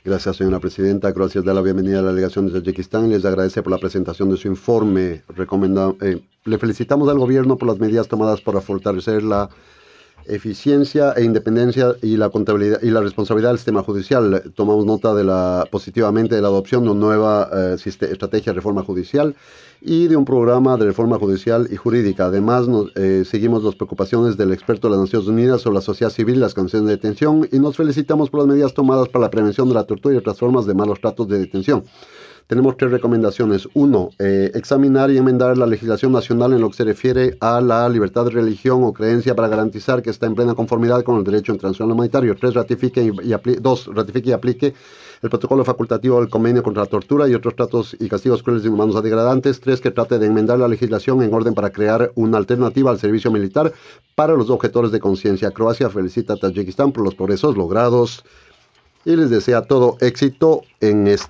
Gracias, señora presidenta. Croacia da la bienvenida a la delegación de Tayikistán y les agradece por la presentación de su informe. Le felicitamos al gobierno por las medidas tomadas para fortalecer la eficiencia e independencia y la contabilidad y la responsabilidad del sistema judicial. Tomamos nota positivamente de la adopción de una nueva estrategia de reforma judicial y de un programa de reforma judicial y jurídica. Además, seguimos las preocupaciones del experto de las Naciones Unidas sobre la sociedad civil y las condiciones de detención y nos felicitamos por las medidas tomadas para la prevención de la tortura y otras formas de malos tratos de detención. Tenemos tres recomendaciones. Uno, examinar y enmendar la legislación nacional en lo que se refiere a la libertad de religión o creencia para garantizar que está en plena conformidad con el derecho internacional humanitario. Dos, ratifique y aplique el protocolo facultativo del convenio contra la tortura y otros tratos y castigos crueles y inhumanos o degradantes. Tres, que trate de enmendar la legislación en orden para crear una alternativa al servicio militar para los objetores de conciencia. Croacia felicita a Tayikistán por los progresos logrados y les desea todo éxito en este